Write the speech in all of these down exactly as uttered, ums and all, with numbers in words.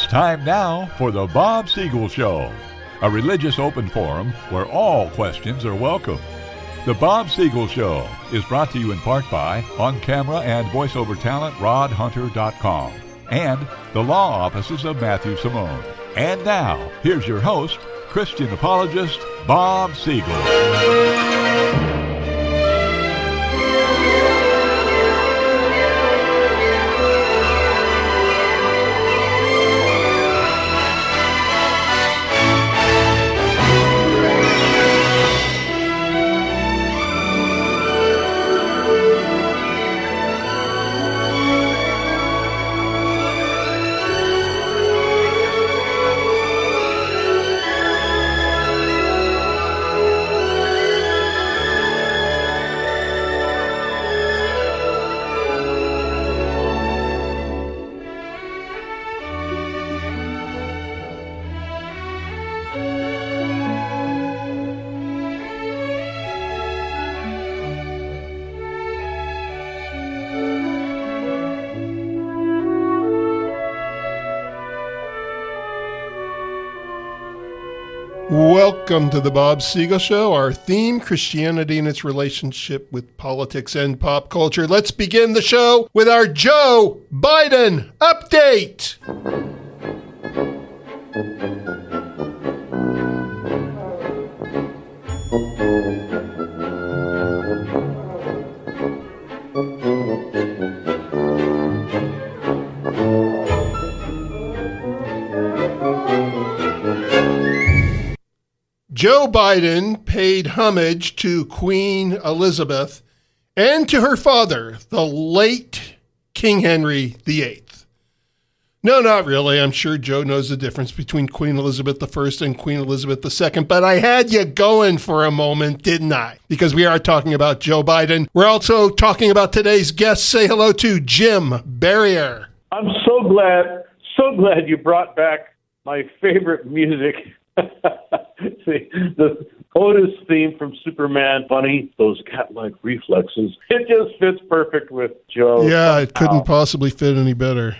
time now for the Bob Siegel Show, a religious open forum where all questions are welcome. The Bob Siegel Show is brought to you in part by on-camera and voiceover talent rod hunter dot com and the law offices of Matthew Simone. And now, here's your host, Christian apologist Bob Siegel. Welcome to the Bob Siegel Show. Our theme, Christianity and its relationship with politics and pop culture. Let's begin the show with our Joe Biden update. Joe Biden paid homage to Queen Elizabeth and to her father, the late King Henry the Eighth. No, not really. I'm sure Joe knows the difference between Queen Elizabeth the First and Queen Elizabeth the Second, but I had you going for a moment, didn't I? Because we are talking about Joe Biden. We're also talking about today's guest. Say hello to Jim Barrier. I'm so glad, so glad you brought back my favorite music. See, the Otis theme from Superman, funny, those cat-like reflexes. It just fits perfect with Joe. Yeah, it couldn't possibly fit any better.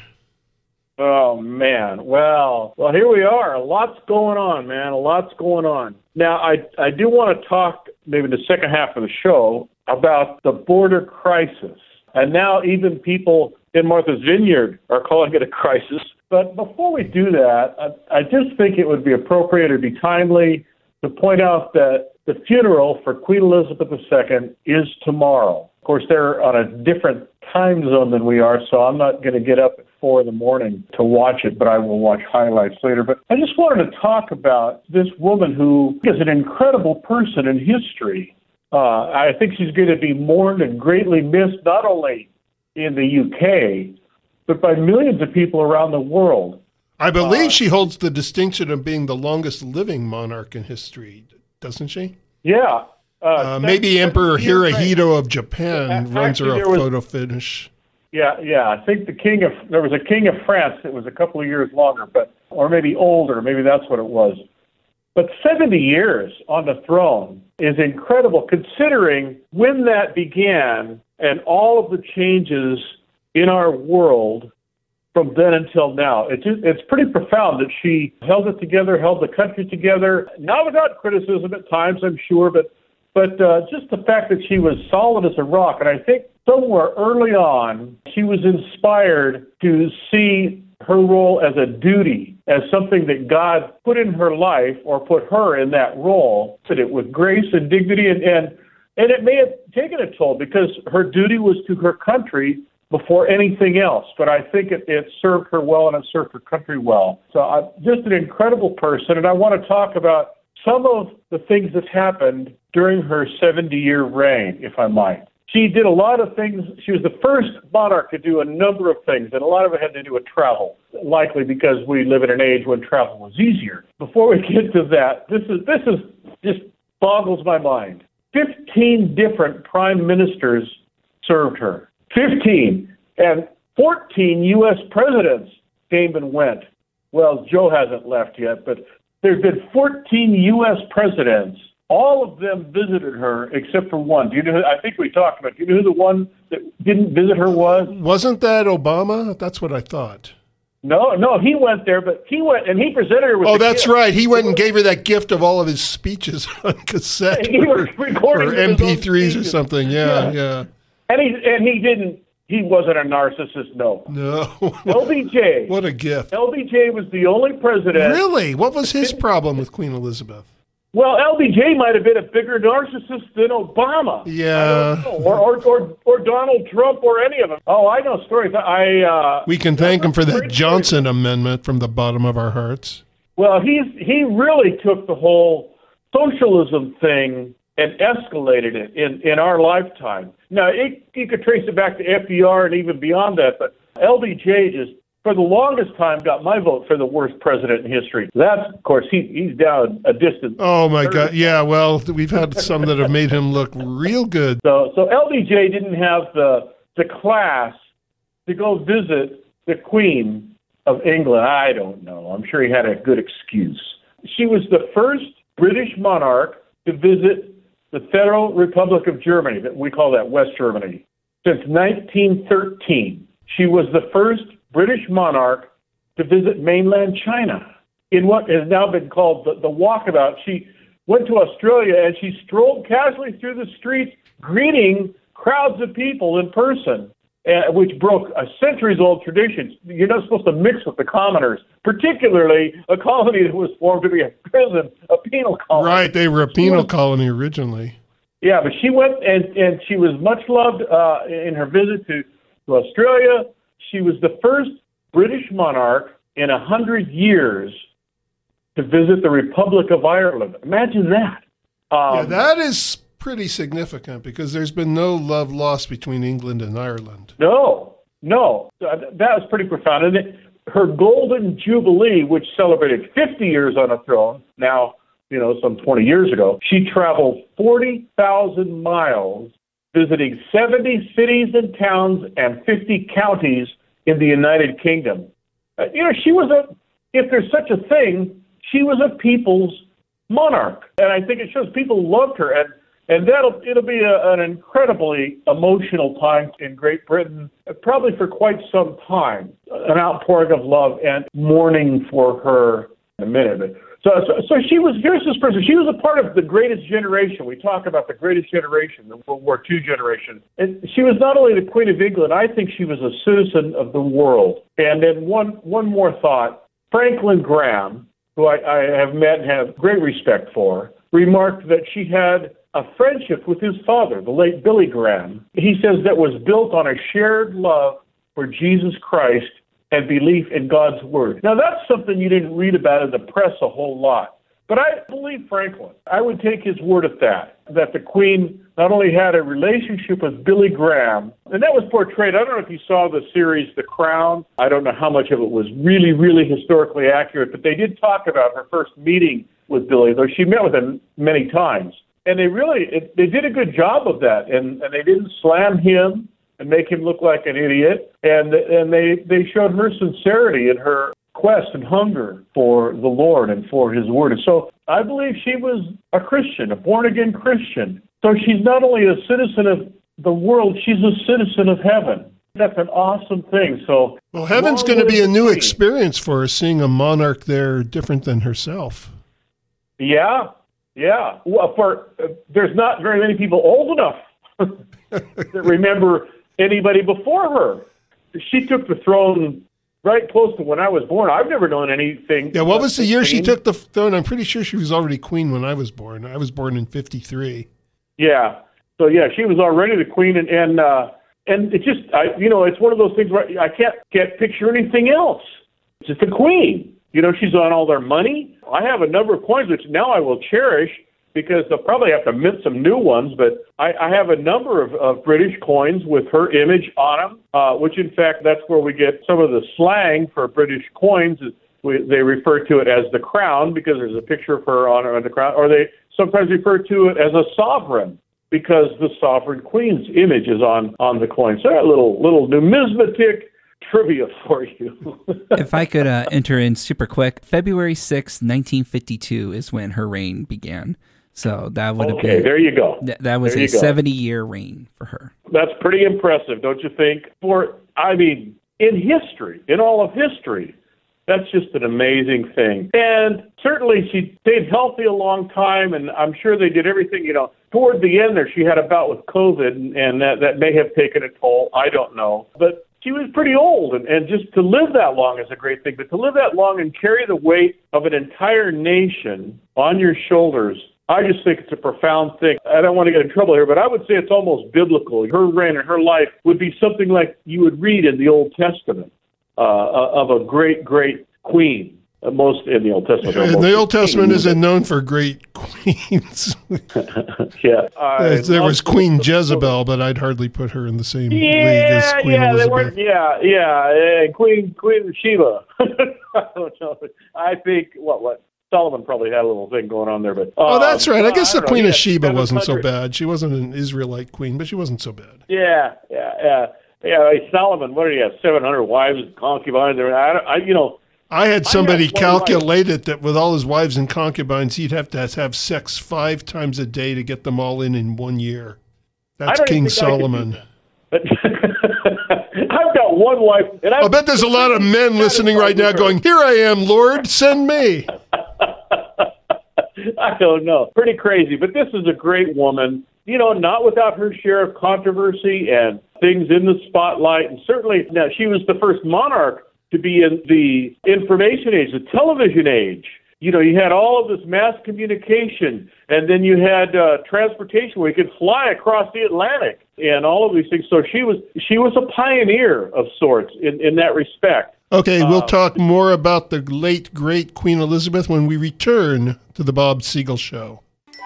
Oh, man. Well, well, here we are. A lot's going on, man. A lot's going on. Now, I, I do want to talk, maybe in the second half of the show, about the border crisis. And now even people in Martha's Vineyard are calling it a crisis. But before we do that, I, I just think it would be appropriate or be timely to point out that the funeral for Queen Elizabeth the Second is tomorrow. Of course, they're on a different time zone than we are, so I'm not going to get up at four in the morning to watch it, but I will watch highlights later. But I just wanted to talk about this woman who is an incredible person in history. Uh, I think she's going to be mourned and greatly missed, not only in the U K, but by millions of people around the world. I believe uh, she holds the distinction of being the longest living monarch in history, doesn't she? Yeah. Uh, uh, maybe Emperor Hirohito of Japan Actually, runs her a was, photo finish. Yeah, yeah. I think the king of there was a king of France that was a couple of years longer, but or maybe older. Maybe that's what it was. But seventy years on the throne is incredible, considering when that began and all of the changes in our world from then until now. It's just, it's pretty profound that she held it together, held the country together, not without criticism at times, I'm sure, but but uh, just the fact that she was solid as a rock. And I think somewhere early on, she was inspired to see her role as a duty, as something that God put in her life or put her in that role, did it with grace and dignity. And, and, and it may have taken a toll because her duty was to her country before anything else. But I think it, it served her well and it served her country well. So I'm just an incredible person. And I want to talk about some of the things that happened during her seventy-year reign, if I might. She did a lot of things. She was the first monarch to do a number of things, and a lot of it had to do with travel, likely because we live in an age when travel was easier. Before we get to that, this is this is just boggles my mind. Fifteen different prime ministers served her. Fifteen. And fourteen U S presidents came and went. Well, Joe hasn't left yet, but there's been fourteen U S presidents. All of them visited her except for one. Do you know who, I think we talked about, do you know who the one that didn't visit her was? Wasn't that Obama? That's what I thought. No, no, he went there, but he went and he presented her with. Oh, the that's gift. right. He went and gave her that gift of all of his speeches on cassette He was or, recording or his own M P threes or speeches. something. Yeah, Yeah. yeah. And he and he didn't. He wasn't a narcissist. No. No. L B J. What a gift. L B J was the only president. Really? What was his problem with Queen Elizabeth? Well, L B J might have been a bigger narcissist than Obama. Yeah. I don't know. Or, or or or Donald Trump or any of them. Oh, I know stories. I uh, We can thank him for that Great Johnson amendment from the bottom of our hearts. Well, he's he really took the whole socialism thing and escalated it in, in our lifetime. Now, it, you could trace it back to F D R and even beyond that, but L B J just, for the longest time, got my vote for the worst president in history. That's, of course, he, he's down a distant. Oh, my God. Yeah, well, we've had some that have made him look real good. So, so L B J didn't have the the class to go visit the Queen of England. I don't know. I'm sure he had a good excuse. She was the first British monarch to visit the Federal Republic of Germany. We call that West Germany. Since nineteen thirteen, she was the first British monarch to visit mainland China in what has now been called the, the walkabout. She went to Australia and she strolled casually through the streets, greeting crowds of people in person, uh, which broke a centuries-old tradition. You're not supposed to mix with the commoners, particularly a colony that was formed to be a prison, a penal colony. Right, they were a penal colony originally. Yeah, but she went and, and she was much loved uh, in her visit to, to Australia. She was the first British monarch in a hundred years to visit the Republic of Ireland. Imagine that. Um, Yeah, that is pretty significant because there's been no love lost between England and Ireland. No, no. Uh, That was pretty profound. And it, her Golden Jubilee, which celebrated fifty years on a throne, now, you know, some twenty years ago, she traveled forty thousand miles visiting seventy cities and towns and fifty counties in the United Kingdom. Uh, you know, she was a, if there's such a thing, she was a people's monarch. And I think it shows people loved her. And, and that'll, it'll be a, an incredibly emotional time in Great Britain, uh, probably for quite some time, an outpouring of love and mourning for her in a minute. So, so, so she was, here's this person, she was a part of the greatest generation. We talk about the greatest generation, the World War Two generation. And she was not only the Queen of England, I think she was a citizen of the world. And then one, one more thought, Franklin Graham, who I, I have met and have great respect for, remarked that she had a friendship with his father, the late Billy Graham. He says that was built on a shared love for Jesus Christ and belief in God's word. Now, that's something you didn't read about in the press a whole lot. But I believe Franklin. I would take his word at that, that the Queen not only had a relationship with Billy Graham, and that was portrayed, I don't know if you saw the series The Crown. I don't know how much of it was really, really historically accurate, but they did talk about her first meeting with Billy, though she met with him many times. And they really, it, they did a good job of that, and, and they didn't slam him and make him look like an idiot. And and they, they showed her sincerity in her quest and hunger for the Lord and for his word. And so I believe she was a Christian, a born-again Christian. So she's not only a citizen of the world, she's a citizen of heaven. That's an awesome thing. So, well, heaven's going to be a new experience for her, seeing a monarch there different than herself. Yeah, yeah. Well, for uh, there's not very many people old enough that remember anybody before her. She took the throne right close to when I was born. I've never known anything. Yeah, what was the year she took the throne? I'm pretty sure she was already queen when I was born. I was born in fifty-three. Yeah. So, yeah, she was already the queen. And, and, uh, and it just, I, you know, it's one of those things where I can't, can't picture anything else. It's just the queen. You know, she's on all their money. I have a number of coins, which now I will cherish, because they'll probably have to mint some new ones, but I, I have a number of, of British coins with her image on them, uh, which in fact, that's where we get some of the slang for British coins. We, they refer to it as the crown because there's a picture of her on, on the crown, or they sometimes refer to it as a sovereign because the sovereign queen's image is on, on the coin. So a little, little numismatic trivia for you. If I could uh, enter in super quick, February sixth, nineteen fifty-two is when her reign began. So that would have okay, been, there you go. Th- that was there a seventy-year reign for her. That's pretty impressive, don't you think? For, I mean, in history, in all of history. That's just an amazing thing. And certainly she stayed healthy a long time, and I'm sure they did everything, you know. Toward the end there, she had a bout with COVID, and, and that, that may have taken a toll. I don't know. But she was pretty old, and, and just to live that long is a great thing. But to live that long and carry the weight of an entire nation on your shoulders, I just think it's a profound thing. I don't want to get in trouble here, but I would say it's almost biblical. Her reign and her life would be something like you would read in the Old Testament. Uh, of a great, great queen. Uh, most in the Old Testament. And the Old Testament isn't known for great queens. yeah. Uh, there was Queen Jezebel, but I'd hardly put her in the same yeah, league as Queen yeah, Elizabeth. They weren't, yeah, yeah, uh, Queen Queen Sheba. I don't know. I think, what, what? Solomon probably had a little thing going on there. but uh, Oh, that's right. I guess I the Queen know. of Sheba yeah, wasn't so bad. She wasn't an Israelite queen, but she wasn't so bad. Yeah, yeah, yeah. Yeah, Solomon, what did he have? seven hundred wives and concubines. I, I, you know, I had somebody I calculate it that with all his wives and concubines, he'd have to have sex five times a day to get them all in in one year. That's King Solomon. But I've got one wife. And I bet there's a lot of men listening right now going, "Here I am, Lord, send me." I don't know. Pretty crazy. But this is a great woman. You know, not without her share of controversy and things in the spotlight. And certainly, now, she was the first monarch to be in the information age, the television age. You know, you had all of this mass communication, and then you had uh, transportation where you could fly across the Atlantic and all of these things. So she was she was a pioneer of sorts in, in that respect. Okay, we'll uh, talk more about the late, great Queen Elizabeth when we return to the Bob Siegel Show.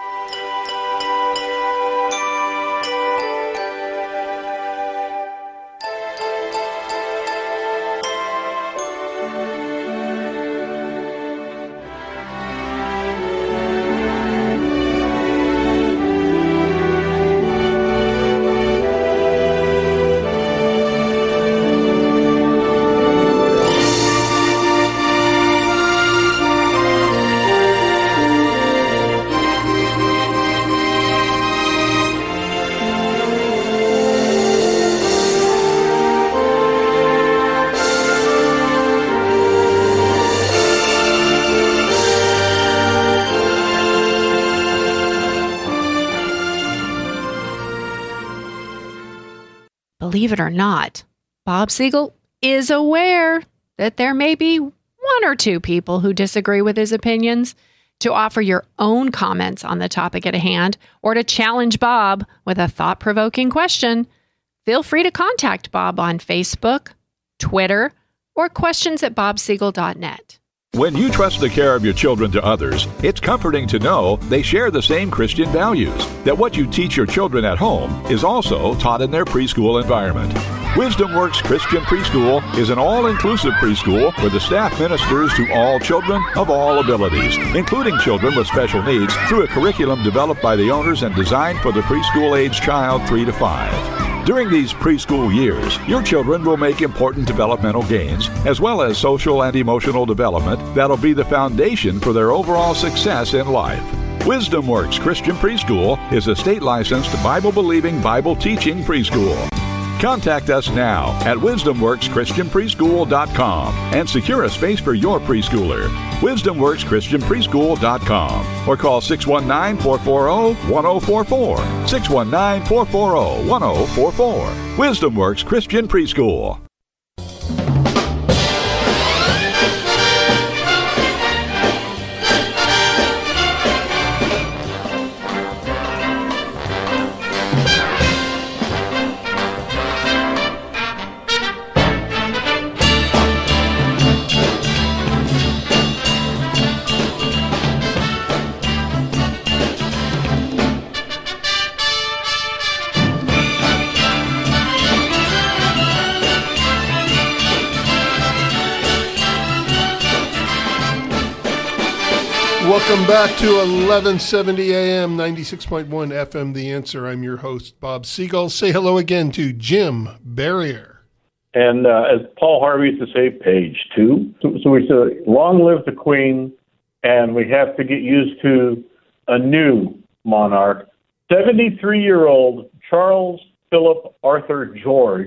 Believe it or not, Bob Siegel is aware that there may be one or two people who disagree with his opinions. To offer your own comments on the topic at hand or to challenge Bob with a thought-provoking question, feel free to contact Bob on Facebook, Twitter, or questions at bob siegel dot net. When you trust the care of your children to others, it's comforting to know they share the same Christian values, that what you teach your children at home is also taught in their preschool environment. Wisdom Works Christian Preschool is an all-inclusive preschool where the staff ministers to all children of all abilities, including children with special needs, through a curriculum developed by the owners and designed for the preschool-age child three to five. During these preschool years, your children will make important developmental gains, as well as social and emotional development that'll be the foundation for their overall success in life. Wisdom Works Christian Preschool is a state-licensed, Bible-believing, Bible-teaching preschool. Contact us now at wisdom works christian preschool dot com and secure a space for your preschooler. wisdom works christian preschool dot com or call six one nine, four four zero, one zero four four. six one nine, four four zero, one zero four four. Wisdom Works Christian Preschool. Welcome back to eleven seventy A M, ninety-six point one F M, The Answer. I'm your host, Bob Siegel. Say hello again to Jim Barrier. And uh, as Paul Harvey used to say, page two. So, so we say, long live the Queen, and we have to get used to a new monarch. seventy-three-year-old Charles Philip Arthur George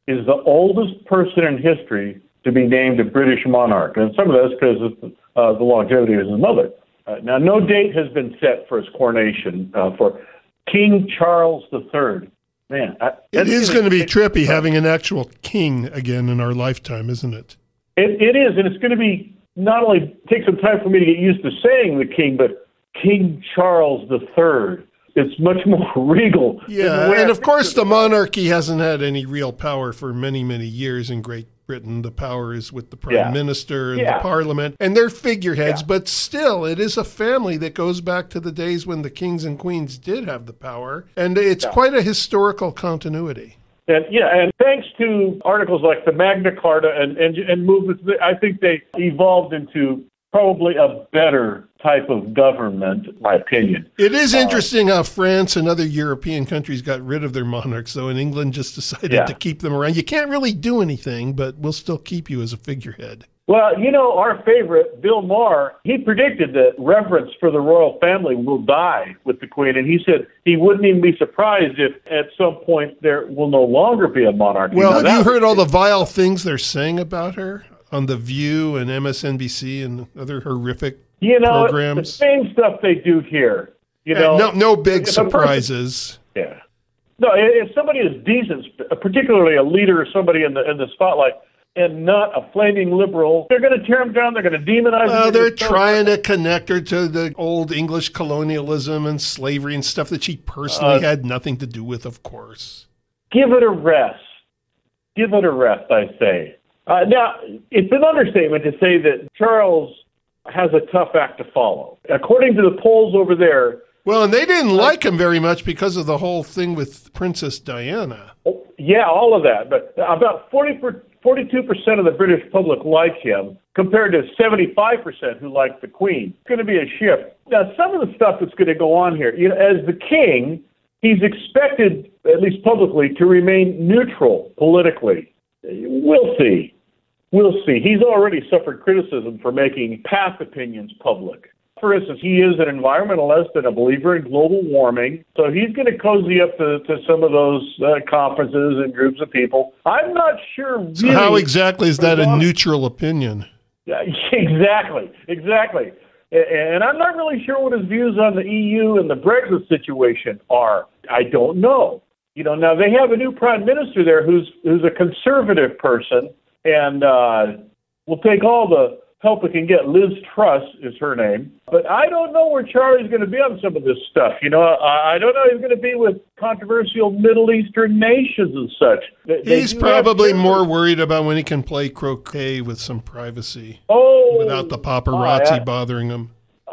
is the oldest person in history to be named a British monarch. And some of that's because of uh, the longevity of his mother. Uh, now, no date has been set for his coronation uh, for King Charles the Third. Man, I, it is going to be trippy having an actual king again in our lifetime, isn't it? It, it is, and it's going to be not only take some time for me to get used to saying the king, but King Charles the Third. It's much more regal. Yeah, and of course the monarchy hasn't had any real power for many, many years in Great Britain. The power is with the prime yeah. minister and yeah. the parliament, and they're figureheads, yeah. but still, it is a family that goes back to the days when the kings and queens did have the power, and it's yeah. quite a historical continuity. And, yeah, and thanks to articles like the Magna Carta and, and, and movements, I think they evolved into probably a better type of government, in my opinion. It is uh, interesting how France and other European countries got rid of their monarchs, though, and England just decided yeah. to keep them around. You can't really do anything, but we'll still keep you as a figurehead. Well, you know, our favorite, Bill Maher, he predicted that reverence for the royal family will die with the Queen, and he said he wouldn't even be surprised if at some point there will no longer be a monarchy. Well, now, have you was- heard all the vile things they're saying about her on The View and M S N B C and other horrific you know, programs? The same stuff they do here. You know, no, no big person- surprises. yeah. No, if somebody is decent, particularly a leader or somebody in the in the spotlight, and not a flaming liberal, they're going to tear him down. They're going to demonize him. Well, they're trying to connect her to the old English colonialism and slavery and stuff that she personally uh, had nothing to do with, of course. Give it a rest. Give it a rest, I say. Uh, now, it's an understatement to say that Charles has a tough act to follow. According to the polls over there... Well, and they didn't like him very much because of the whole thing with Princess Diana. Oh, yeah, all of that. But about forty, forty-two percent of the British public like him, compared to seventy-five percent who like the Queen. It's going to be a shift. Now, some of the stuff that's going to go on here, you know, as the king, he's expected, at least publicly, to remain neutral politically. We'll see. We'll see. He's already suffered criticism for making past opinions public. For instance, he is an environmentalist and a believer in global warming, so he's going to cozy up to, to some of those uh, conferences and groups of people. I'm not sure really... So how exactly is that a neutral opinion? Yeah, exactly, exactly. And I'm not really sure what his views on the E U and the Brexit situation are. I don't know. You know, now they have a new prime minister there who's who's a conservative person, and uh, will take all the help it can get. Liz Truss is her name. But I don't know where Charlie's going to be on some of this stuff. You know, I, I don't know. He's going to be with controversial Middle Eastern nations and such. They, He's they probably more worried about when he can play croquet with some privacy. Oh, without the paparazzi I, I, bothering him.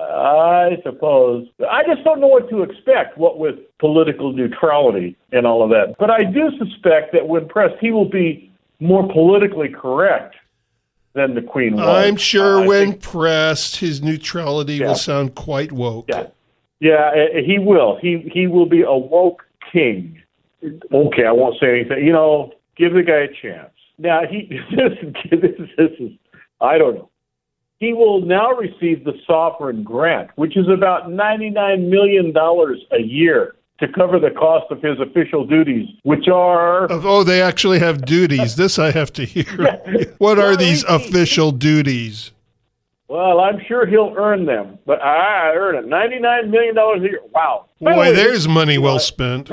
I suppose. I just don't know what to expect, what with political neutrality and all of that. But I do suspect that when pressed, he will be more politically correct than the Queen was. I'm sure uh, when think, pressed, his neutrality yeah. will sound quite woke. Yeah, yeah, he will. He he will be a woke king. Okay, I won't say anything. You know, give the guy a chance. Now, he this, this, this is, I don't know. He will now receive the Sovereign Grant, which is about ninety-nine million dollars a year to cover the cost of his official duties, which are... Oh, they actually have duties. This I have to hear. What are these official duties? Well, I'm sure he'll earn them, but I earn it. ninety-nine million dollars a year. Wow. Boy, there's money well spent.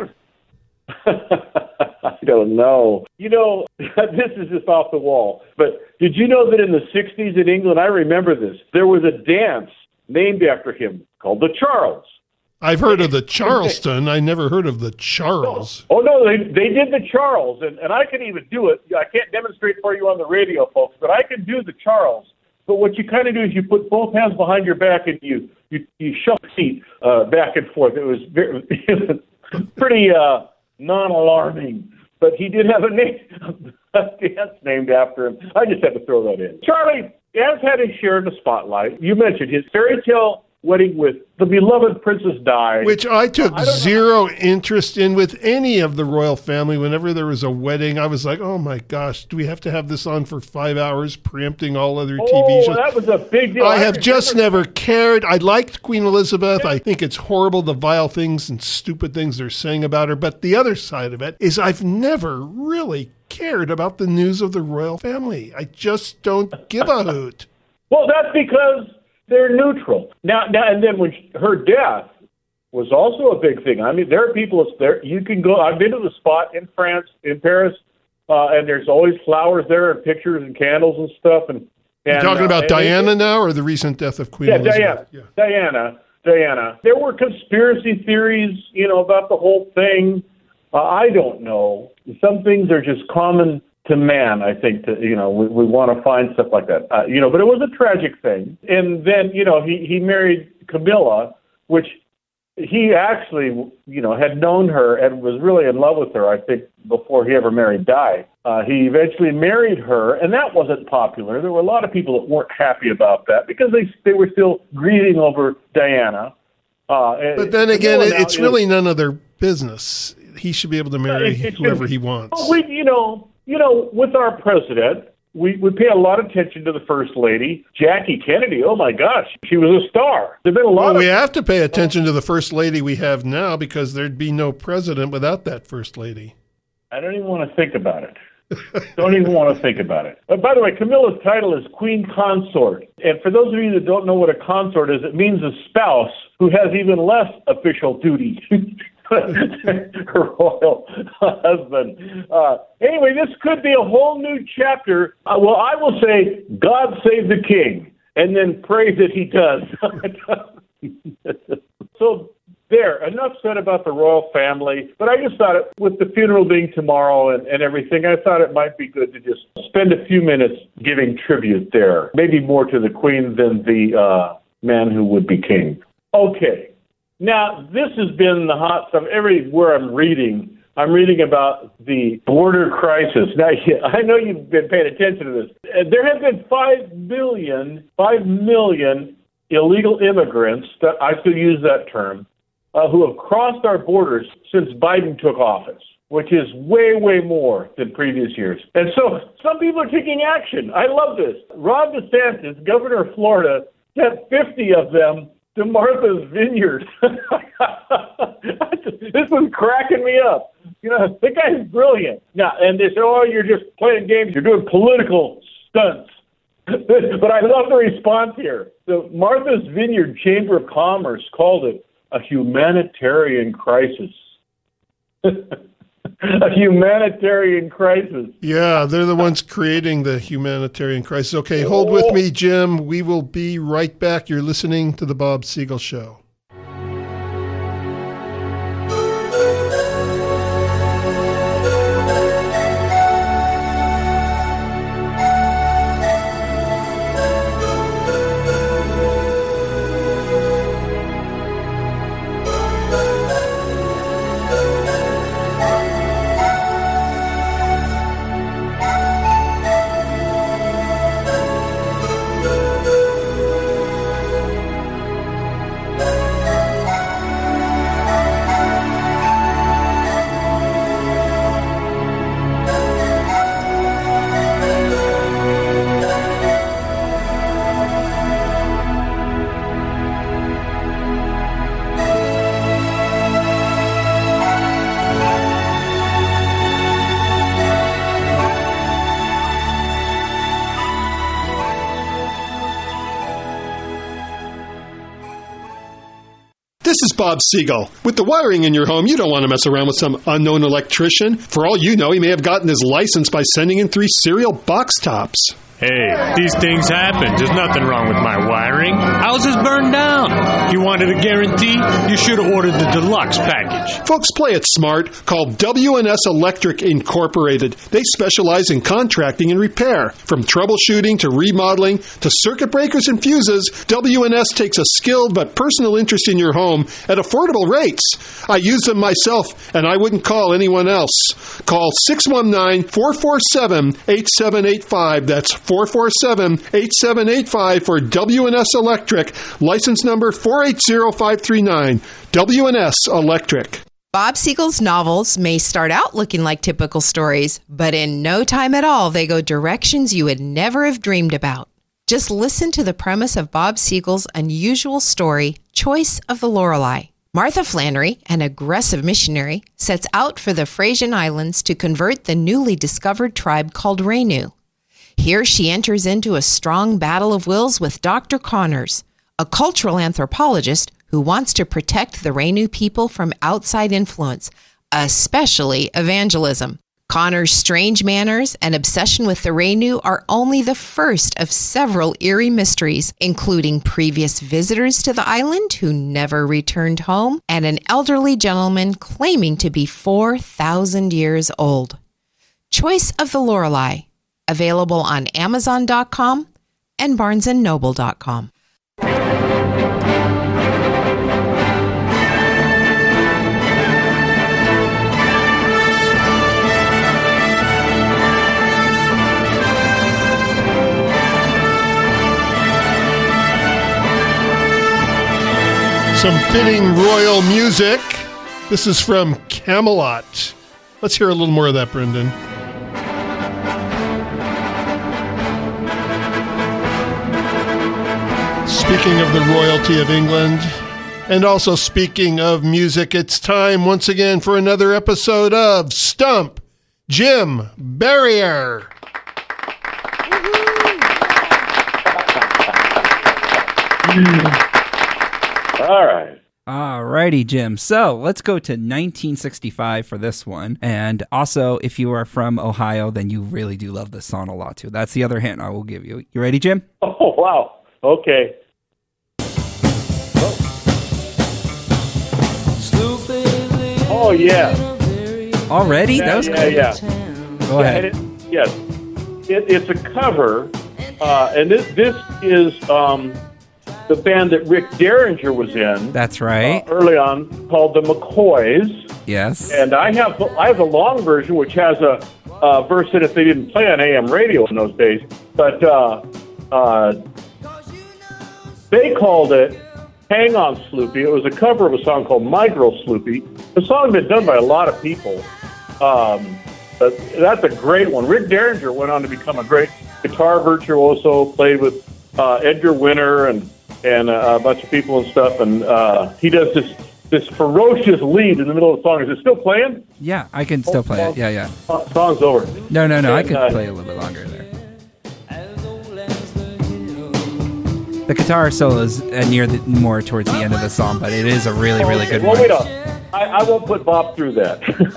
I don't know. You know, this is just off the wall, but did you know that in the sixties in England, I remember this, there was a dance named after him called the Charles. I've heard of the Charleston. I never heard of the Charles. Oh, no, they they did the Charles, and, and I can even do it. I can't demonstrate for you on the radio, folks, but I can do the Charles. But what you kind of do is you put both hands behind your back and you you, you shuffle the feet uh, back and forth. It was very, it was pretty uh, non-alarming. But he did have a name, a dance named after him. I just had to throw that in. Charlie has had his share in the spotlight. You mentioned his fairy tale wedding with the beloved Princess Di. Which I took I zero interest in with any of the royal family. Whenever there was a wedding, I was like, oh my gosh, do we have to have this on for five hours, preempting all other oh, T V shows? That was a big deal. I, I have remember. just never cared. I liked Queen Elizabeth. I think it's horrible, the vile things and stupid things they're saying about her. But the other side of it is I've never really cared about the news of the royal family. I just don't give a hoot. Well, that's because they're neutral. Now, now, and then when she, her death was also a big thing. I mean, there are people there. You can go. I've been to the spot in France, in Paris, uh, and there's always flowers there and pictures and candles and stuff. And, and you're talking about uh, Diana it, now, or the recent death of Queen yeah, Elizabeth? Diana, Yeah, Diana, Diana. There were conspiracy theories, you know, about the whole thing. Uh, I don't know. Some things are just common to man, I think, to, you know, we, we want to find stuff like that. Uh, you know, but it was a tragic thing. And then, you know, he, he married Camilla, which he actually, you know, had known her and was really in love with her, I think, before he ever married Di. Uh, he eventually married her, and that wasn't popular. There were a lot of people that weren't happy about that because they they were still grieving over Diana. Uh, but then again, Camilla it's now, really none of their business. He should be able to marry it, it whoever should, he wants. Well, we, you know, you know, with our president, we, we pay a lot of attention to the First Lady, Jackie Kennedy. Oh, my gosh, she was a star. There've been a lot well, of... we have to pay attention to the First Lady we have now because there'd be no president without that First Lady. I don't even want to think about it. Don't even want to think about it. Uh, by the way, Camilla's title is Queen Consort. And for those of you that don't know what a consort is, it means a spouse who has even less official duty. Her royal husband. Uh, anyway, this could be a whole new chapter. Uh, well, I will say, God save the king, and then pray that he does. So there, enough said about the royal family. But I just thought, it, with the funeral being tomorrow and, and everything, I thought it might be good to just spend a few minutes giving tribute there. Maybe more to the queen than the uh, man who would be king. Okay. Now, this has been the hot stuff. Everywhere I'm reading, I'm reading about the border crisis. Now, I know you've been paying attention to this. There have been five million, five million illegal immigrants, that I still use that term, uh, who have crossed our borders since Biden took office, which is way, way more than previous years. And so some people are taking action. I love this. Ron DeSantis, governor of Florida, sent fifty of them to Martha's Vineyard. This was cracking me up. You know, the guy's brilliant. Now, and they say, oh, you're just playing games. You're doing political stunts. But I love the response here. The Martha's Vineyard Chamber of Commerce called it a humanitarian crisis. A humanitarian crisis. Yeah, they're the ones creating the humanitarian crisis. Okay, hold with me, Jim. We will be right back. You're listening to The Bob Siegel Show. This is Bob Siegel. With the wiring in your home, you don't want to mess around with some unknown electrician. For all you know, he may have gotten his license by sending in three cereal box tops. Hey, these things happen. There's nothing wrong with my wiring. Houses burned down. You wanted a guarantee? You should have ordered the deluxe package. Folks, play it smart. Call W and S Electric Incorporated. They specialize in contracting and repair. From troubleshooting to remodeling to circuit breakers and fuses, W and S takes a skilled but personal interest in your home at affordable rates. I use them myself, and I wouldn't call anyone else. Call six one nine, four four seven, eight seven eight five. That's four four seven, eight seven eight five for W and S Electric. License number four eight zero five three nine. W and S Electric. Bob Siegel's novels may start out looking like typical stories, but in no time at all, they go directions you would never have dreamed about. Just listen to the premise of Bob Siegel's unusual story, Choice of the Lorelei. Martha Flannery, an aggressive missionary, sets out for the Frisian Islands to convert the newly discovered tribe called Rainu. Here she enters into a strong battle of wills with Doctor Connors, a cultural anthropologist who wants to protect the Rainu people from outside influence, especially evangelism. Connor's strange manners and obsession with the Rainu are only the first of several eerie mysteries, including previous visitors to the island who never returned home and an elderly gentleman claiming to be four thousand years old. Choice of the Lorelei, available on Amazon dot com and Barnes and Noble dot com. Some fitting royal music. This is from Camelot. Let's hear a little more of that, Brendan. Speaking of the royalty of England, and also speaking of music, it's time once again for another episode of Stump Jim Barrier. All right. All righty, Jim. So let's go to nineteen sixty-five for this one. And also, if you are from Ohio, then you really do love this song a lot, too. That's the other hint I will give you. You ready, Jim? Oh, wow. Okay. Oh, yeah. Already? Yeah, that was yeah, cool. yeah. Go ahead. It, yes. It, it's a cover, uh, and this, this is um, the band that Rick Derringer was in. That's right. Uh, early on, called the McCoys. Yes. And I have I have the long version, which has a, a verse in it they didn't play on A M radio in those days. But uh, uh, they called it Hang On Sloopy. It was a cover of a song called My Girl Sloopy. The song had been done by a lot of people. Um, but that's a great one. Rick Derringer went on to become a great guitar virtuoso, played with uh, Edgar Winter and, and uh, a bunch of people and stuff. And uh, he does this this ferocious lead in the middle of the song. Is it still playing? Yeah, I can still play it. Yeah, yeah. Uh, song's over. No, no, no. And, I can uh, play a little bit longer there. The guitar solo is uh, near the, more towards the end of the song, but it is a really, really good well, one. wait up. I, I won't put Bob through that.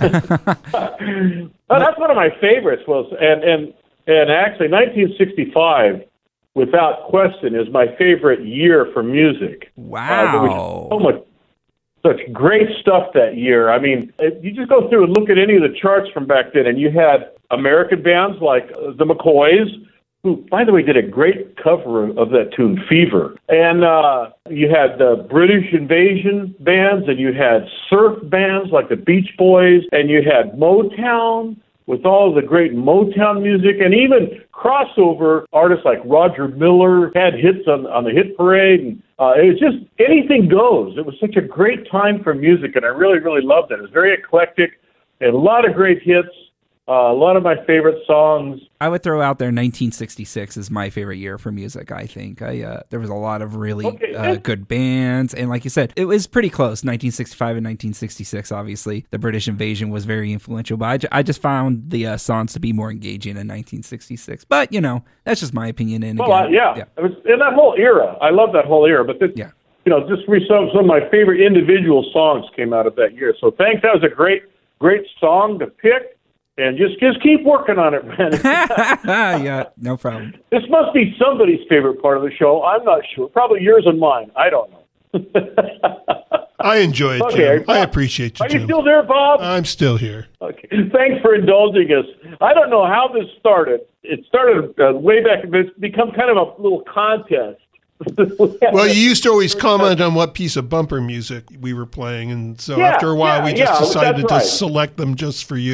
Well, that's one of my favorites. Was and and and actually, nineteen sixty-five, without question, is my favorite year for music. Wow! Uh, there was so much, such great stuff that year. I mean, if you just go through and look at any of the charts from back then, and you had American bands like uh, the McCoys, who, by the way, did a great cover of that tune, Fever. And uh, you had the British Invasion bands, and you had surf bands like the Beach Boys, and you had Motown with all of the great Motown music, and even crossover artists like Roger Miller had hits on, on the hit parade. And uh, it was just anything goes. It was such a great time for music, and I really, really loved it. It was very eclectic, and a lot of great hits. Uh, a lot of my favorite songs. I would throw out there nineteen sixty-six is my favorite year for music, I think. I uh, there was a lot of really Okay. uh, good bands. And like you said, it was pretty close, nineteen sixty-five and nineteen sixty-six, obviously. The British Invasion was very influential, but I, ju- I just found the uh, songs to be more engaging in nineteen sixty-six. But, you know, that's just my opinion. And Well, again, uh, yeah. yeah. It was in that whole era. I love that whole era. But this, Yeah. you know, just re- some, some of my favorite individual songs came out of that year. So thanks. That was a great, great song to pick. And just, just keep working on it, man. Yeah, no problem. This must be somebody's favorite part of the show. I'm not sure. Probably yours and mine. I don't know. I enjoy it, Okay, Jim. I appreciate you, Are you Jim. still there, Bob? I'm still here. Okay. Thanks for indulging us. I don't know how this started. It started uh, way back. It's become kind of a little contest. Well, you used to always comment on what piece of bumper music we were playing, and so Yeah, after a while, yeah, we just yeah, decided that's to right. select them just for you.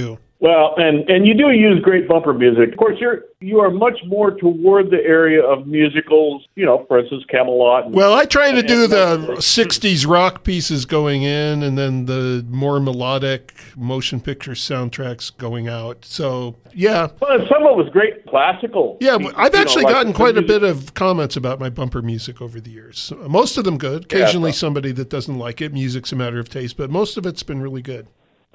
Well, and, and you do use great bumper music. Of course, you're you are much more toward the area of musicals, you know, for instance, Camelot. And, well, I try to do and, the sixties rock pieces going in and then the more melodic motion picture soundtracks going out. So, yeah. Well, some of it was great classical. Yeah, I've you actually know, like gotten quite a music. bit of comments about my bumper music over the years. Most of them good. Occasionally Yeah, so. somebody that doesn't like it. Music's a matter of taste, but most of it's been really good.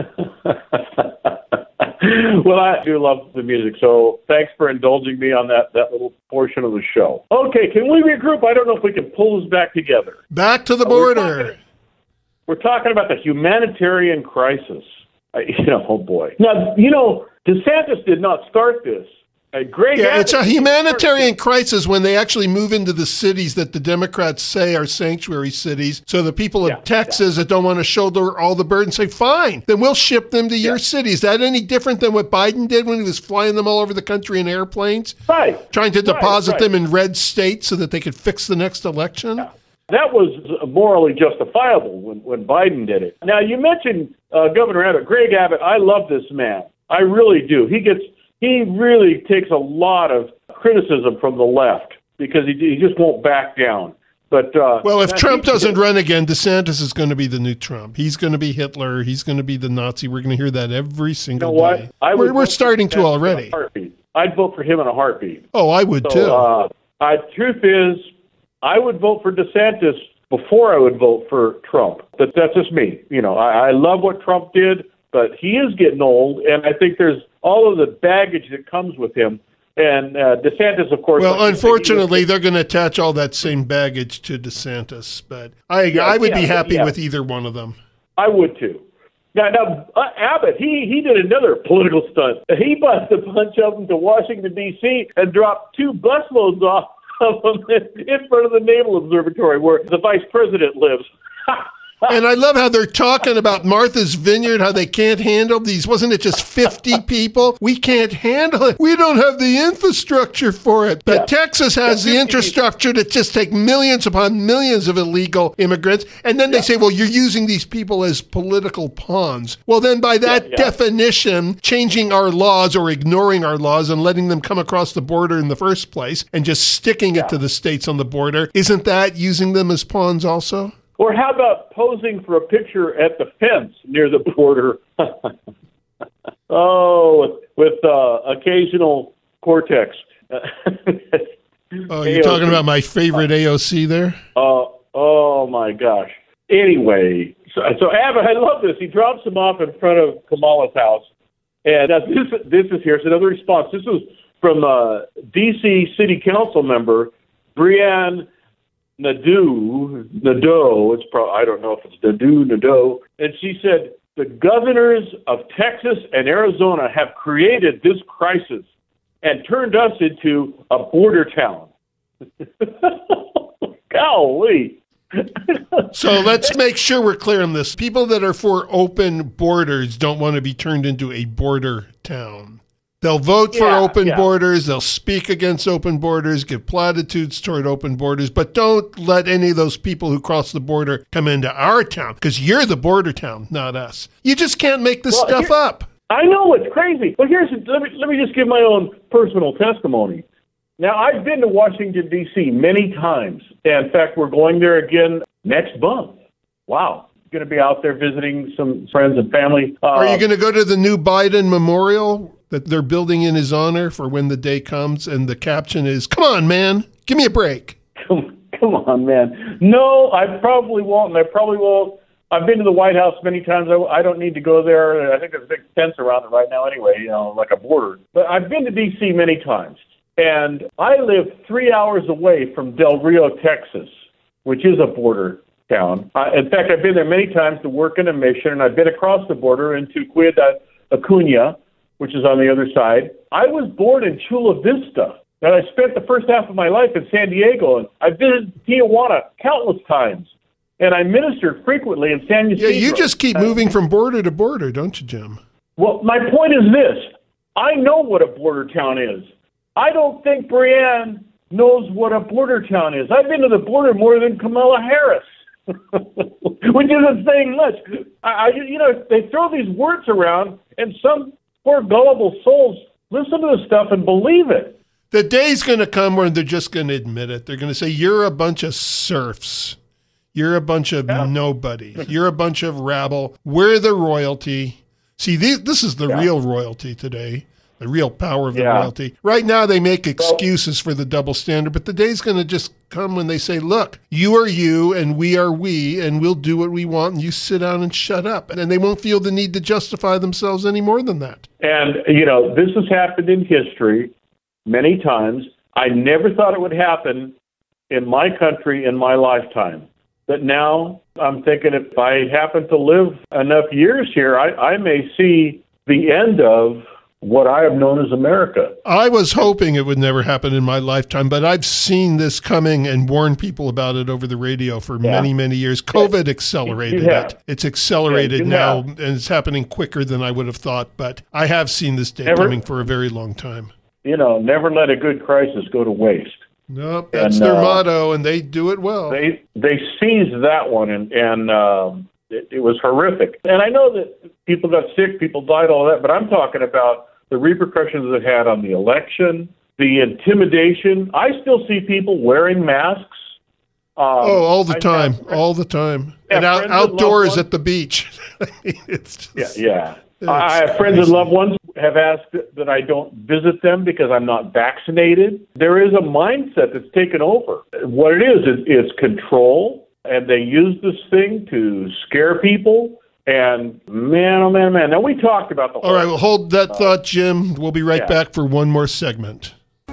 Well, I do love the music, so thanks for indulging me on that, that little portion of the show. Okay, can we regroup? I don't know if we can pull this back together. Back to the Uh, we're border. talking, we're talking about the humanitarian crisis. I, you know, oh boy. Now, you know, DeSantis did not start this. Uh, Greg Yeah, it's a Abbott- humanitarian crisis when they actually move into the cities that the Democrats say are sanctuary cities. So the people of Yeah, Texas that don't want to shoulder all the burden say, fine, then we'll ship them to your city. Is that any different than what Biden did when he was flying them all over the country in airplanes? Right. Trying to Right, deposit right. them in red states so that they could fix the next election? That was morally justifiable when, when Biden did it. Now, you mentioned uh, Governor Abbott. Greg Abbott, I love this man. I really do. He gets he really takes a lot of criticism from the left because he, he just won't back down. But uh, Well, if now, Trump he- doesn't run again, DeSantis is going to be the new Trump. He's going to be Hitler. He's going to be the Nazi. We're going to hear that every you single know what? day. I would We're, vote we're for starting to DeSantis in a already. heartbeat. I'd vote for him in a heartbeat. Oh, I would So, too. uh, uh, truth is, I would vote for DeSantis before I would vote for Trump. But that's just me. You know, I, I love what Trump did, but he is getting old, and I think there's all of the baggage that comes with him. And uh, DeSantis, of course. Well, like you say, unfortunately, he was- they're going to attach all that same baggage to DeSantis. But I, I would be yeah, happy yeah. with either one of them. I would too. Now, now uh, Abbott, he he did another political stunt. He busted a bunch of them to Washington, D C, and dropped two busloads off of them in front of the Naval Observatory where the vice president lives. And I love how they're talking about Martha's Vineyard, how they can't handle these. Wasn't it just fifty people? We can't handle it. We don't have the infrastructure for it. But Yeah. Texas has Yeah, the fifty infrastructure to just take millions upon millions of illegal immigrants. And then they say, well, you're using these people as political pawns. Well, then by that Yeah, yeah. definition, changing our laws or ignoring our laws and letting them come across the border in the first place and just sticking it to the states on the border, isn't that using them as pawns also? Or how about posing for a picture at the fence near the border? oh, with, with uh, occasional cortex. Oh, you're talking about my favorite A O C there? Oh, oh my gosh. Anyway, so, so Abbott, I love this. He drops him off in front of Kamala's house. And uh, this, this is here's another response. This was from uh, D C City Council member Brianne Nadeau. Nadeau, it's pro- I don't know if it's Nadeau, Nadeau. And she said, the governors of Texas and Arizona have created this crisis and turned us into a border town. Golly. So let's make sure we're clear on this. People that are for open borders don't want to be turned into a border town. They'll vote for Yeah, open yeah. borders. They'll speak against open borders, give platitudes toward open borders, but don't let any of those people who cross the border come into our town because you're the border town, not us. You just can't make this Well, stuff here- up. I know, it's crazy. But here's let me let me just give my own personal testimony. Now, I've been to Washington, D C many times. And in fact, we're going there again next month. Wow. Going to be out there visiting some friends and family. Uh, Are you going to go to the new Biden memorial that they're building in his honor for when the day comes? And the caption is, come on, man, give me a break. Come, come on, man. No, I probably won't, and I probably won't. I've been to the White House many times. I, I don't need to go there. I think there's a big fence around it right now anyway, you know, like a border. But I've been to D C many times, and I live three hours away from Del Rio, Texas, which is a border town. Uh, in fact, I've been there many times to work in a mission, and I've been across the border into Ciudad Acuña, which is on the other side. I was born in Chula Vista, and I spent the first half of my life in San Diego, and I visited Tijuana countless times, and I ministered frequently in San Ysidro. Yeah, you just keep moving from border to border, don't you, Jim? Well, my point is this. I know what a border town is. I don't think Brianne knows what a border town is. I've been to the border more than Kamala Harris, which isn't saying much. I, I, you know, they throw these words around, and some poor gullible souls listen to this stuff and believe it. The day's going to come where they're just going to admit it. They're going to say, you're a bunch of serfs. You're a bunch of yeah. nobody. You're a bunch of rabble. We're the royalty. See, these, this is the yeah. real royalty today, the real power of the yeah. royalty. Right now, they make excuses for the double standard, but the day's going to just come when they say, look, you are you and we are we, and we'll do what we want, and you sit down and shut up. And they won't feel the need to justify themselves any more than that. And, you know, this has happened in history many times. I never thought it would happen in my country in my lifetime. But now I'm thinking if I happen to live enough years here, I, I may see the end of what I have known as America. I was hoping it would never happen in my lifetime, but I've seen this coming and warned people about it over the radio for yeah. many, many years. COVID accelerated it. It's accelerated yeah, now, have. and it's happening quicker than I would have thought, but I have seen this day never, coming for a very long time. You know, never let a good crisis go to waste. Nope, that's and, their uh, motto, and they do it well. They they seized that one, and, and um, it, it was horrific. And I know that people got sick, people died, all that, but I'm talking about the repercussions it had on the election, the intimidation. I still see people wearing masks. Um, oh, all the time, all the time. And out, outdoors at the beach. I mean, it's just, yeah, yeah. I have friends crazy. and loved ones have asked that I don't visit them because I'm not vaccinated. There is a mindset that's taken over. What it is, is it's control, and they use this thing to scare people. And man, oh man, man. Now, we talked about the whole... All right, well, hold that uh, thought, Jim. We'll be right yeah. back for one more segment.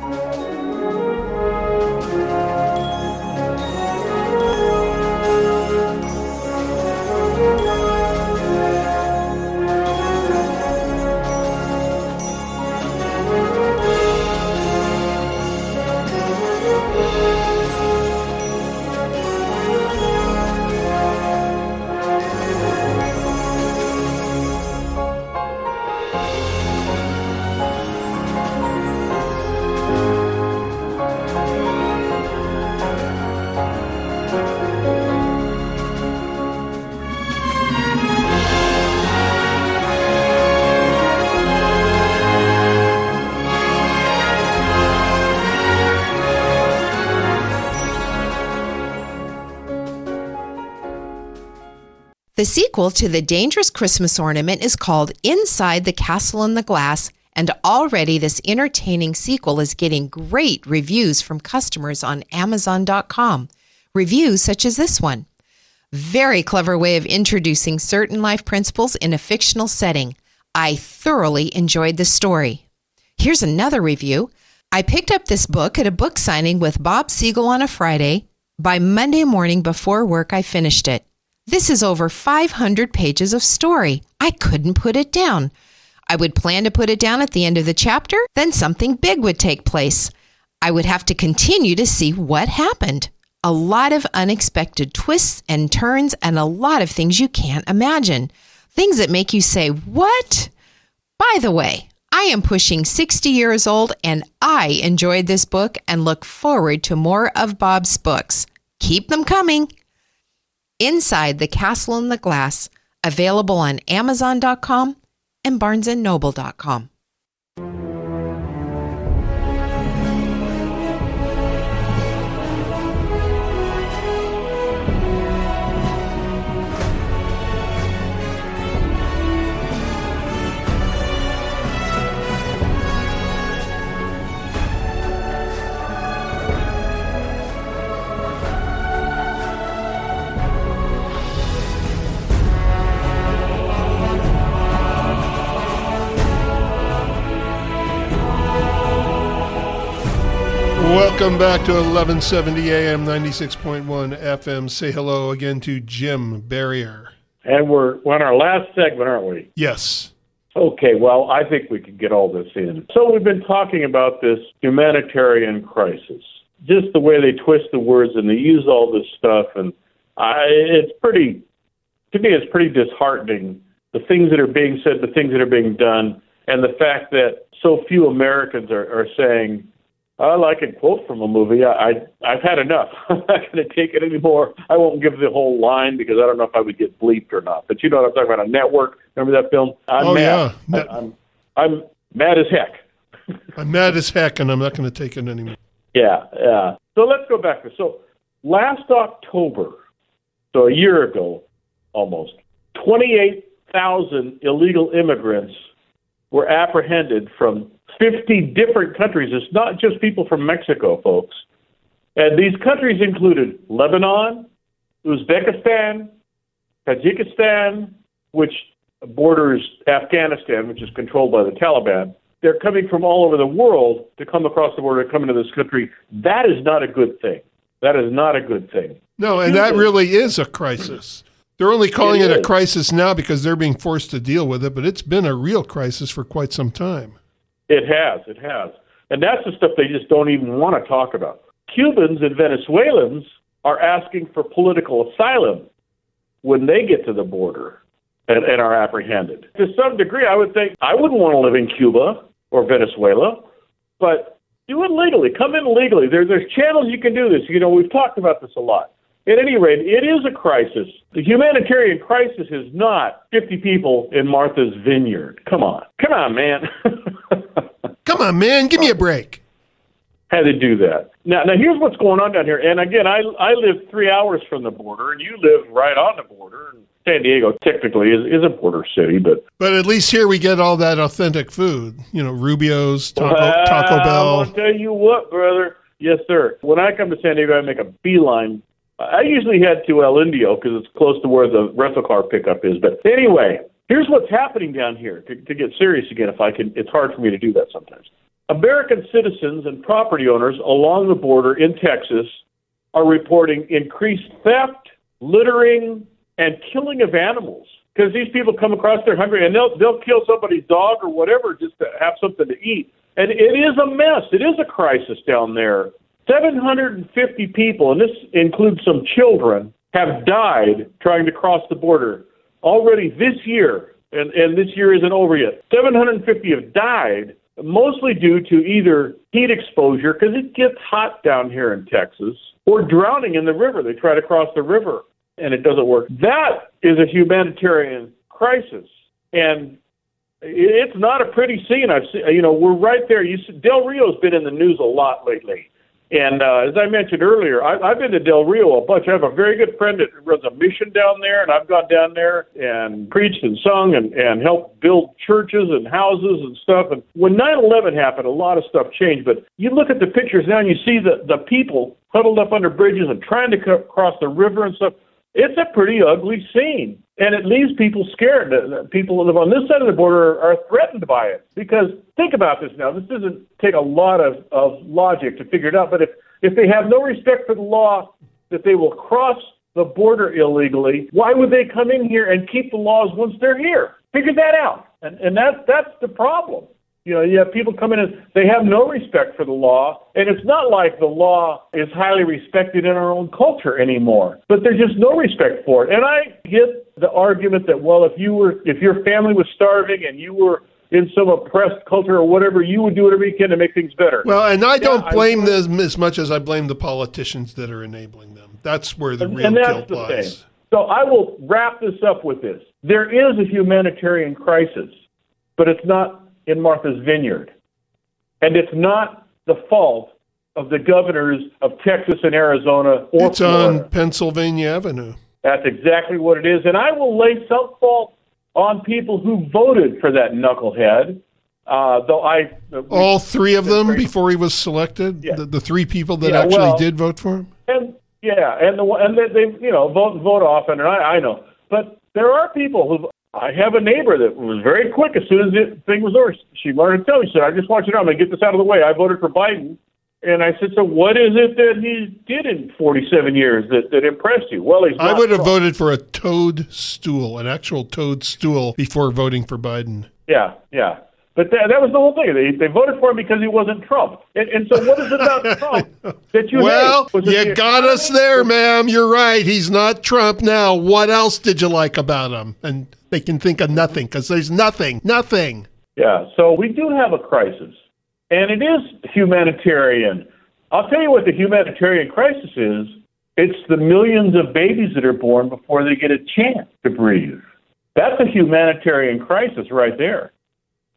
The sequel to The Dangerous Christmas Ornament is called Inside the Castle in the Glass, and already this entertaining sequel is getting great reviews from customers on Amazon dot com. Reviews such as this one. Very clever way of introducing certain life principles in a fictional setting. I thoroughly enjoyed the story. Here's another review. I picked up this book at a book signing with Bob Siegel on a Friday. By Monday morning before work, I finished it. This is over five hundred pages of story. I couldn't put it down. I would plan to put it down at the end of the chapter, then something big would take place. I would have to continue to see what happened. A lot of unexpected twists and turns and a lot of things you can't imagine. Things that make you say, what? By the way, I am pushing sixty years old and I enjoyed this book and look forward to more of Bob's books. Keep them coming. Inside the Castle in the Glass, available on Amazon dot com and Barnes and Noble dot com. Welcome back to eleven seventy A M, ninety-six point one F M. Say hello again to Jim Barrier. And we're, we're on our last segment, aren't we? Yes. Okay, well, I think we can get all this in. So we've been talking about this humanitarian crisis, just the way they twist the words and they use all this stuff. And I, it's pretty, to me, it's pretty disheartening, the things that are being said, the things that are being done, and the fact that so few Americans are, are saying, I like a quote from a movie. I, I, I've had enough. I'm not going to take it anymore. I won't give the whole line because I don't know if I would get bleeped or not. But you know what I'm talking about, a network. Remember that film? I'm oh, mad. yeah. I, I'm, I'm mad as heck. I'm mad as heck, and I'm not going to take it anymore. Yeah, yeah. So let's go back. So last October, so a year ago almost, twenty-eight thousand illegal immigrants were apprehended from fifty different countries. It's not just people from Mexico, folks. And these countries included Lebanon, Uzbekistan, Tajikistan, which borders Afghanistan, which is controlled by the Taliban. They're coming from all over the world to come across the border and come into this country. That is not a good thing. That is not a good thing. No, and that really is a crisis. They're only calling it, it a crisis now because they're being forced to deal with it, but it's been a real crisis for quite some time. It has, it has. And that's the stuff they just don't even want to talk about. Cubans and Venezuelans are asking for political asylum when they get to the border and, and are apprehended. To some degree, I would think I wouldn't want to live in Cuba or Venezuela, but do it legally. Come in legally. There, there's channels you can do this. You know, we've talked about this a lot. At any rate, it is a crisis. The humanitarian crisis is not fifty people in Martha's Vineyard. Come on. Come on, man. Come on, man. Give me a break. Had to do that. Now, now here's what's going on down here. And again, I I live three hours from the border, and you live right on the border. And San Diego technically is, is a border city, but but at least here we get all that authentic food. You know, Rubio's, Taco, well, Taco Bell. I'm gonna tell you what, brother. Yes, sir. When I come to San Diego, I make a beeline. I usually head to El Indio because it's close to where the rental car pickup is. But anyway, here's what's happening down here. To, to get serious again, if I can, it's hard for me to do that sometimes. American citizens and property owners along the border in Texas are reporting increased theft, littering, and killing of animals. Because these people come across, they're hungry, and they'll they'll kill somebody's dog or whatever just to have something to eat. And it is a mess. It is a crisis down there. seven hundred fifty people, and this includes some children, have died trying to cross the border already this year, and, and this year isn't over yet. seven hundred fifty have died, mostly due to either heat exposure, because it gets hot down here in Texas, or drowning in the river. They try to cross the river, and it doesn't work. That is a humanitarian crisis, and it's not a pretty scene. I've seen, you know, we're right there. You see, Del Rio's been in the news a lot lately. And uh, as I mentioned earlier, I, I've been to Del Rio a bunch. I have a very good friend that runs a mission down there, and I've gone down there and preached and sung and, and helped build churches and houses and stuff. And when nine eleven happened, a lot of stuff changed. But you look at the pictures now, and you see the, the people huddled up under bridges and trying to co- cross the river and stuff. It's a pretty ugly scene, and it leaves people scared. People who live on this side of the border are threatened by it. Because think about this now. This doesn't take a lot of, of logic to figure it out, but if, if they have no respect for the law, that they will cross the border illegally, why would they come in here and keep the laws once they're here? Figure that out. And, and that, that's the problem. You know, you have people come in and they have no respect for the law, and it's not like the law is highly respected in our own culture anymore, but there's just no respect for it. And I get the argument that, well, if you were, if your family was starving and you were in some oppressed culture or whatever, you would do whatever you can to make things better. Well, and I don't yeah, blame I, them as much as I blame the politicians that are enabling them. That's where the and, real and that's guilt the lies. thing. So I will wrap this up with this. There is a humanitarian crisis, but it's not in Martha's Vineyard. And it's not the fault of the governors of Texas and Arizona or It's Florida. on Pennsylvania Avenue. That's exactly what it is. And I will lay some fault on people who voted for that knucklehead. Uh, though I All three of them very, before he was selected? Yeah. The, the three people that Yeah, actually well, did vote for him? And yeah, and the and they, they you know vote vote often, and I, I know. But there are people who I have a neighbor that was very quick as soon as the thing was over. She learned to tell me, she said, I just want you to know, I'm going to get this out of the way. I voted for Biden. And I said, so what is it that he did in forty-seven years that, that impressed you? Well, he's not I would have Trump. voted for a toadstool, an actual toadstool, before voting for Biden. Yeah, yeah. But that, that was the whole thing. They, they voted for him because he wasn't Trump. And, and so what is it about Trump that you Well, hate? Was it you the got us economy? there, ma'am. You're right. He's not Trump now. What else did you like about him? And they can think of nothing because there's nothing, nothing. Yeah, so we do have a crisis, and it is humanitarian. I'll tell you what the humanitarian crisis is. It's the millions of babies that are born before they get a chance to breathe. That's a humanitarian crisis right there.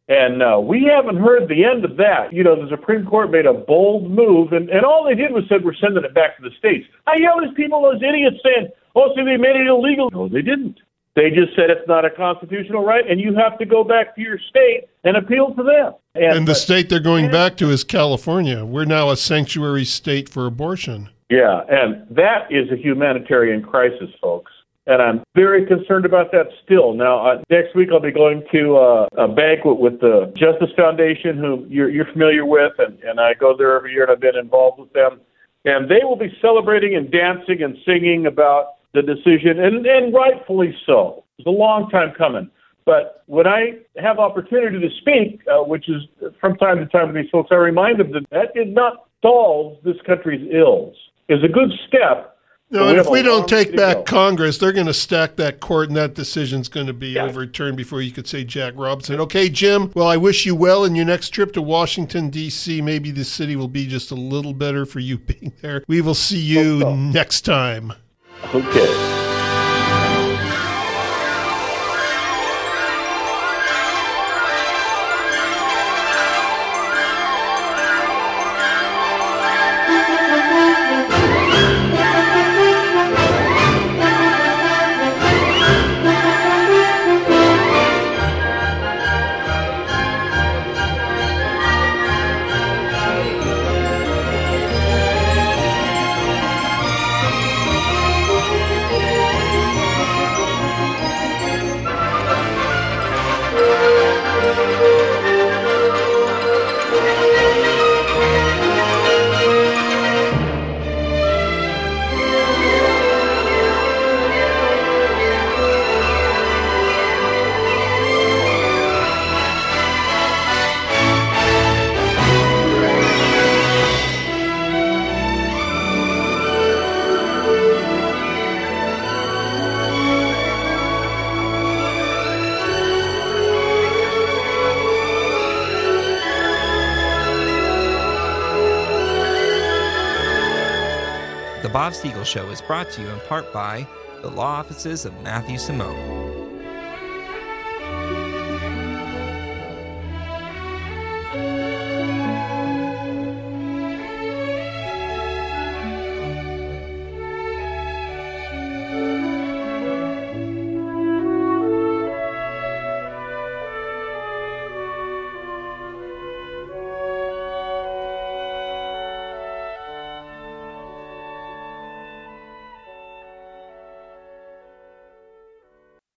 And uh, we haven't heard the end of that. You know, the Supreme Court made a bold move, and, and all they did was said, we're sending it back to the states. I hear all these people, those idiots saying, oh, see, they made it illegal. No, they didn't. They just said it's not a constitutional right, and you have to go back to your state and appeal to them. And, And the but- state they're going back to is California. We're now a sanctuary state for abortion. Yeah, and that is a humanitarian crisis, folks. And I'm very concerned about that still. Now, uh, next week I'll be going to uh, a banquet with the Justice Foundation, who you're, you're familiar with, and, and I go there every year, and I've been involved with them. And they will be celebrating and dancing and singing about the decision, and, and rightfully so. It's a long time coming. But when I have opportunity to speak, uh, which is from time to time with these folks, I remind them that that did not solve this country's ills. It's a good step. No, but and have if we a don't long take way to back go. Congress, they're going to stack that court, and that decision's going to be Yeah. overturned before you could say Jack Robinson. Okay, Jim, well, I wish you well in your next trip to Washington, D C Maybe the city will be just a little better for you being there. We will see you Hope so. next time. Okay. The Bob Siegel Show is brought to you in part by the law offices of Matthew Simone.